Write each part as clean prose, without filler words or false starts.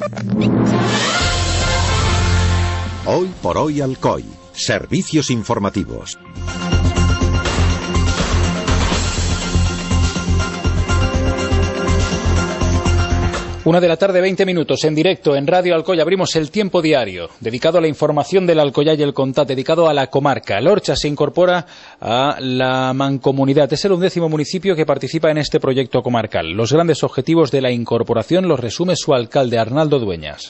Hoy por hoy Alcoy. Servicios informativos. 1 de la tarde, 20 minutos, en directo en Radio Alcoy. Abrimos el tiempo diario, dedicado a la información del Alcoyá y el Comtat, dedicado a la comarca. L'Orxa se incorpora a la Mancomunidad. Es el 11º municipio que participa en este proyecto comarcal. Los grandes objetivos de la incorporación los resume su alcalde, Arnaldo Dueñas.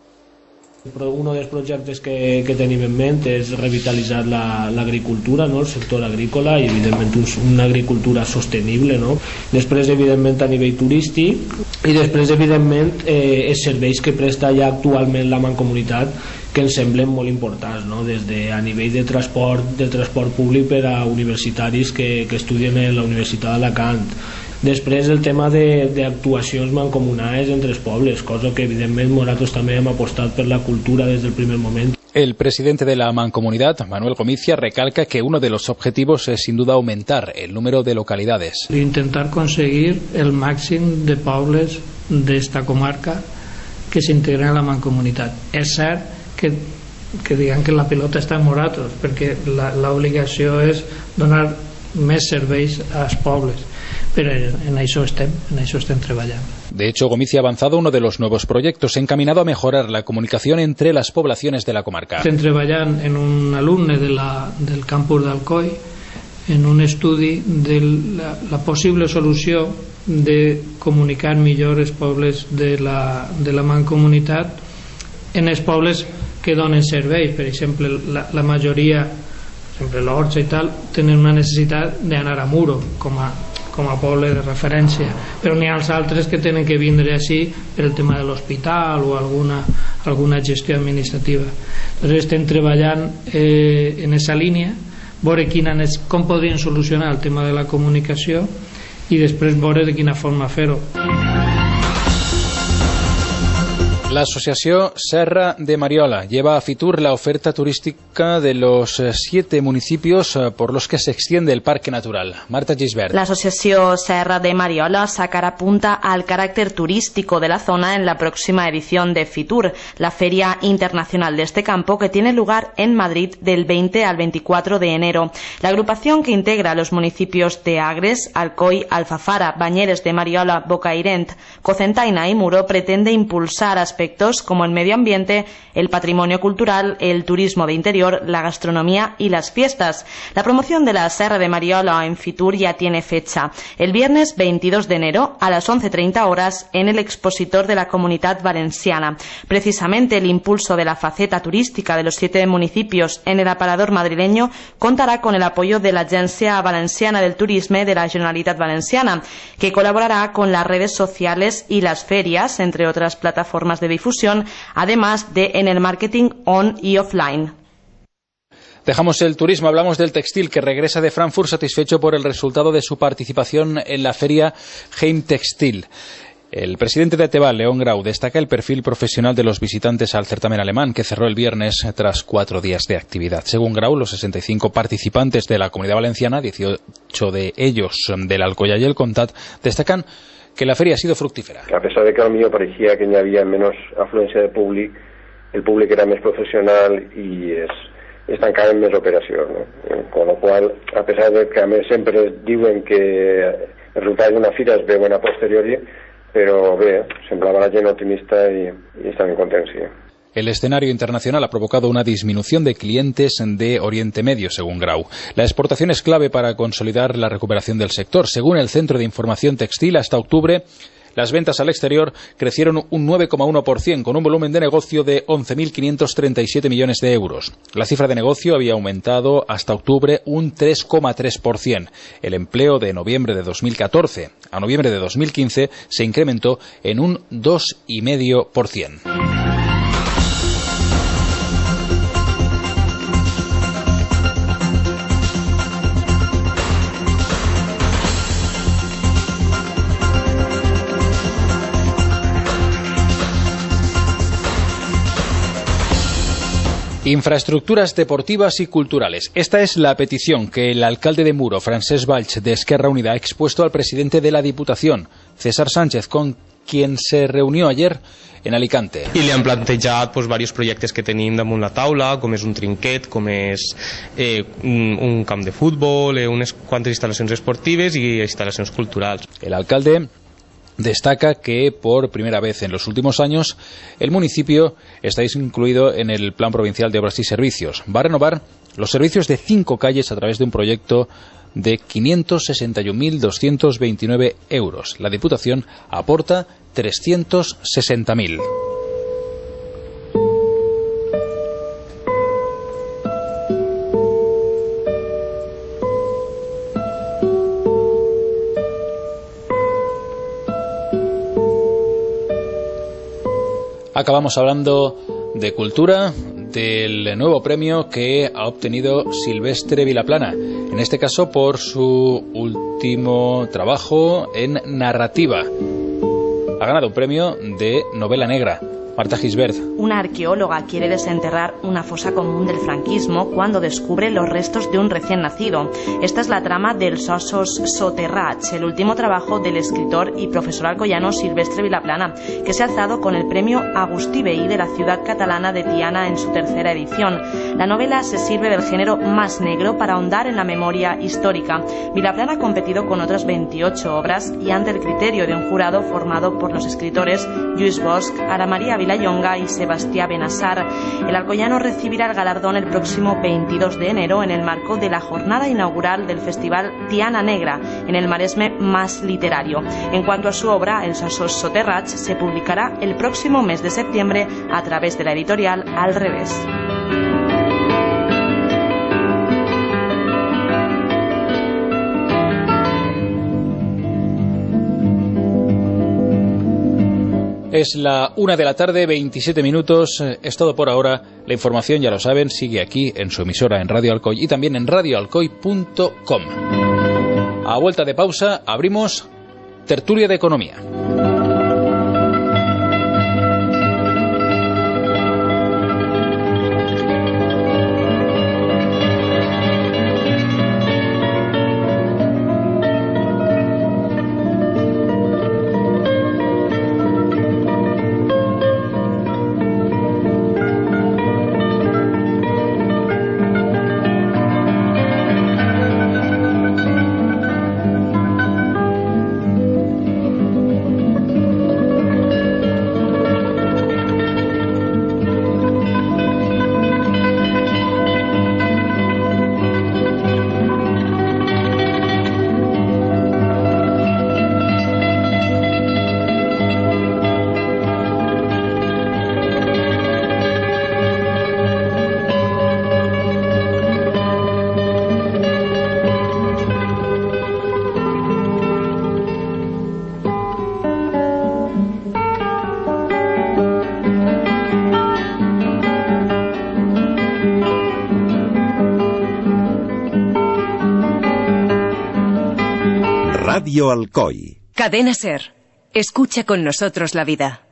Un dels projectes que tenim en ment és revitalitzar l'agricultura, no? El sector agrícola, i evidentment una agricultura sostenible, no? Després evidentment a nivell turístic, i després evidentment els serveis que presta ja actualment la Mancomunitat, que ens semblen molt importants, no? Des de a nivell de transport públic per a universitaris que estudien a la Universitat d'Alacant. Després el tema d'actuacions mancomunades entre els pobles, cosa que evidentment nosaltres també hem apostat per la cultura des del primer moment. El presidente de la Mancomunidad, Manuel Gomicia, recalca que uno de los objetivos es sin duda aumentar el número de localidades. Intentar conseguir el màxim de pobles d'esta comarca que s'integren a la Mancomunitat. És cert que digan que la pilota està en nosaltres, perquè l'obligació és donar més serveis als pobles. Pero en eso estén trabajando. De hecho, Gomicia ha avanzado uno de los nuevos proyectos encaminado a mejorar la comunicación entre las poblaciones de la comarca. Estem treballant en un alumne del campus d'Alcoi en un estudi de la possible solució de comunicar millor els pobles de la Mancomunitat en els pobles que donen serveis. Per exemple, la majoria, per exemple l'Orxa i tal, tenen una necessitat d'anar a Muro com a poble de referència, però n'hi ha els altres que tenen que vindre així per el tema de l'hospital o alguna gestió administrativa. Entonces estem treballant en aquesta línia, veure com podrien solucionar el tema de la comunicació i després veure de quina forma fer-ho. La Asociación Serra de Mariola lleva a Fitur la oferta turística de los 7 municipios por los que se extiende el Parque Natural. Marta Gisbert. La Asociación Serra de Mariola sacará punta al carácter turístico de la zona en la próxima edición de Fitur, la feria internacional de este campo que tiene lugar en Madrid del 20 al 24 de enero. La agrupación, que integra a los municipios de Agres, Alcoy, Alfafara, Bañeres de Mariola, Bocairent, Cocentaina y Muro, pretende impulsar aspectos como el medio ambiente, el patrimonio cultural, el turismo de interior, la gastronomía y las fiestas. La promoción de la Serra de Mariola en Fitur ya tiene fecha. El viernes 22 de enero a las 11:30 horas en el expositor de la Comunitat Valenciana. Precisamente el impulso de la faceta turística de los 7 municipios en el aparador madrileño contará con el apoyo de la Agencia Valenciana del Turisme de la Generalitat Valenciana, que colaborará con las redes sociales y las ferias, entre otras plataformas de difusión, además de en el marketing on y offline. Dejamos el turismo, hablamos del textil, que regresa de Frankfurt satisfecho por el resultado de su participación en la feria Heimtextil. El presidente de Ateval, León Grau, destaca el perfil profesional de los visitantes al certamen alemán, que cerró el viernes tras 4 días de actividad. Según Grau, los 65 participantes de la Comunidad Valenciana, 18 de ellos del Alcoyá y el Comtat, destacan que la feria ha sido fructífera. A pesar de que al mío parecía que hi havia menos afluència de públic, el públic era més professional i es tancaven més operacions, no? Con lo cual, a pesar de que a més sempre diuen que el resultat d'una fira es veuen a posteriori, però bé, semblava la gent optimista i estaven contents, sí. El escenario internacional ha provocado una disminución de clientes de Oriente Medio, según Grau. La exportación es clave para consolidar la recuperación del sector. Según el Centro de Información Textil, hasta octubre las ventas al exterior crecieron un 9,1%, con un volumen de negocio de 11.537 millones de euros. La cifra de negocio había aumentado hasta octubre un 3,3%. El empleo de noviembre de 2014 a noviembre de 2015 se incrementó en un 2,5%. Infraestructuras deportivas y culturales. Esta es la petición que el alcalde de Muro, Francesc Valls, de Esquerra Unida, ha expuesto al presidente de la Diputación, César Sánchez, con quien se reunió ayer en Alicante. I li han plantejat diversos projectes que tenim damunt la taula, com és un trinquet, com és un camp de futbol, unes quantes instal·lacions esportives i instal·lacions culturals. El alcalde destaca que por primera vez en los últimos años el municipio está incluido en el Plan Provincial de Obras y Servicios. Va a renovar los servicios de 5 calles a través de un proyecto de 561.229 euros. La Diputación aporta 360.000. Acabamos hablando de cultura, del nuevo premio que ha obtenido Silvestre Vilaplana, en este caso por su último trabajo en narrativa. Ha ganado un premio de novela negra. Marta Gisbert. Una arqueóloga quiere desenterrar una fosa común del franquismo cuando descubre los restos de un recién nacido. Esta es la trama dels Ossos Soterrats, el último trabajo del escritor y profesor alcoyano Silvestre Vilaplana, que se ha alzado con el premio Agustí Vehí de la ciudad catalana de Tiana en su 3ª edición. La novela se sirve del género más negro para ahondar en la memoria histórica. Vilaplana ha competido con otras 28 obras y ante el criterio de un jurado formado por los escritores Lluís Bosch, Ara María Vilallonga y Sebastián Benassar. El alcoyano recibirá el galardón el próximo 22 de enero en el marco de la jornada inaugural del Festival Tiana Negra, en el Maresme más literario. En cuanto a su obra, Els Ossos Soterrats, se publicará el próximo mes de septiembre a través de la editorial Al Revés. Es la 1 de la tarde, 27 minutos. Es todo por ahora. La información, ya lo saben, sigue aquí en su emisora en Radio Alcoy y también en radioalcoy.com. A vuelta de pausa, abrimos Tertulia de Economía. Radio Alcoy. Cadena SER. Escucha con nosotros la vida.